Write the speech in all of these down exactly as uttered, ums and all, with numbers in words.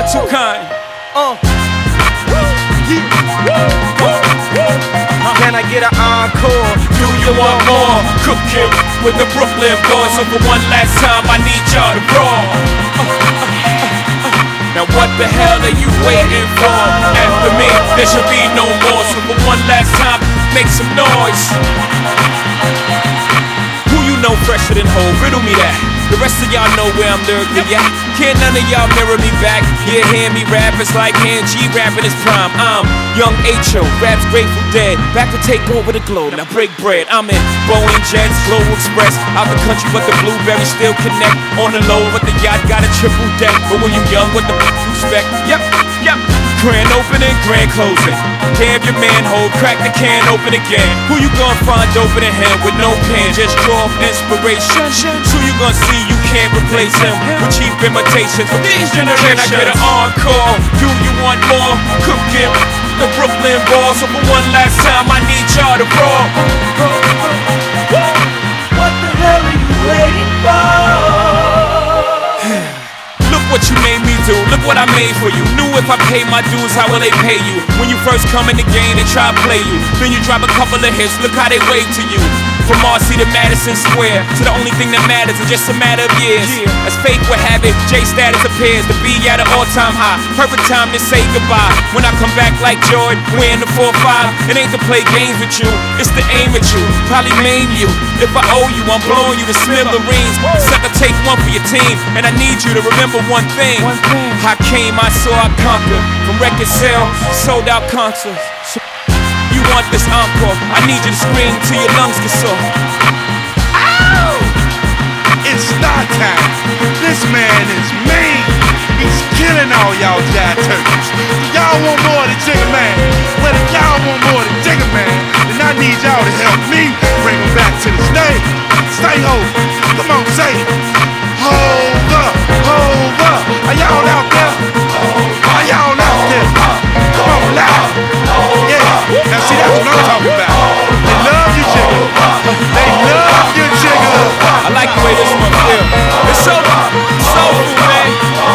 Too kind. Uh. Can I get an encore? Do you want more? Cook it with the Brooklyn boys. So for one last time, I need y'all to roar. Uh, uh, uh, uh. Now what the hell are you waiting for? After me, there should be no more. So for one last time, make some noise. Who you know fresher than Hov? Riddle me that. The rest of y'all know where I'm lyrically at. Can't none of y'all mirror me back. Yeah, hear me rap, it's like hand G rapping his prime. I'm young H O, raps Grateful Dead, back to take over the globe. Now break bread. I'm in Boeing Jets, Global Express, out the country, but the blueberries still connect. On the low, but the yacht got a triple deck. But when you young, what the f you expect? Yep, yep. Grand opening, grand closing. Damn your manhole, crack the can open again. Who you gonna find open in him with no pen? Just draw off inspiration. Who you gonna see you can't replace him with cheap imitations from these generations? Can I get an encore? Do you want more? Cook it, the Brooklyn boys. So for one last time, I need y'all to roar. What the hell are you waiting for? What you made me do, look what I made for you. Knew if I pay my dues, how will they pay you? When you first come in the game, they try to play you. Then you drop a couple of hits, look how they wave to you. From Marcy to Madison Square, to the only thing that matters is just a matter of years. As fate would have it, J status appears to be at an all-time high. Perfect time to say goodbye. When I come back like Jordan, we're in the four five. It ain't to play games with you, it's to aim at you. Probably maim you. If I owe you, I'm blowing you to smithereens. Sucker, take one for your team, and I need you to remember one thing. I came, I saw, I conquered. From record sale, sold out concerts. So you want this encore? I need you to scream till your lungs get sore. Ow! It's star time. This man is mean. He's killing all y'all jive turkeys. Y'all want more than Jigga Man? Well, if y'all want more than Jigga Man, then I need y'all to help me bring him back to the stage. Stay Hov. Come on, say it. Hold up, hold up. Are y'all out there? Are y'all out there? Come on, loud. Yeah, now see, that's what I'm talking about. They love you, Jigga. They love you, Jigga. I like the way this one feels. It's so soulful, man.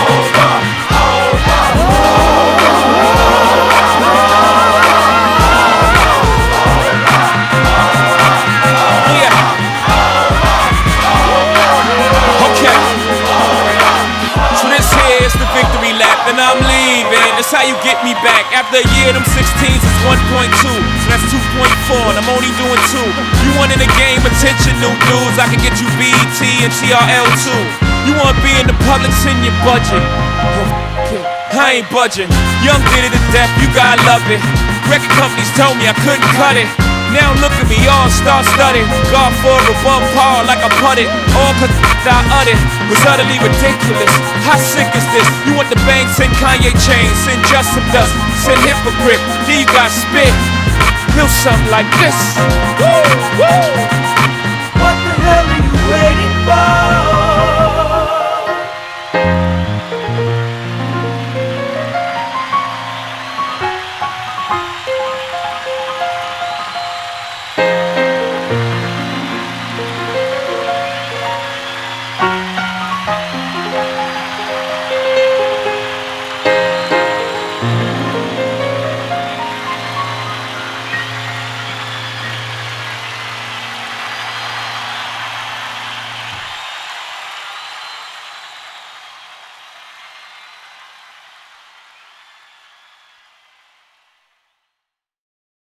And I'm leaving, that's how you get me back. After a year, them sixteens is one point two, so that's two point four, and I'm only doing two. You wanted a game, attention, new dudes, I can get you B E T and T R L too. You wanna be in the public, send your budget. I ain't budging. Young did it to death, you gotta love it. Record companies told me I couldn't cut it. Now look at me, all star studded. God for above par like I putted. All cause I uttered was utterly ridiculous. How sick is this? You want the bang, send Kanye chains, send Justin Dust, send Hypocrite. Then you got spit. Feel something like this. Woo, woo.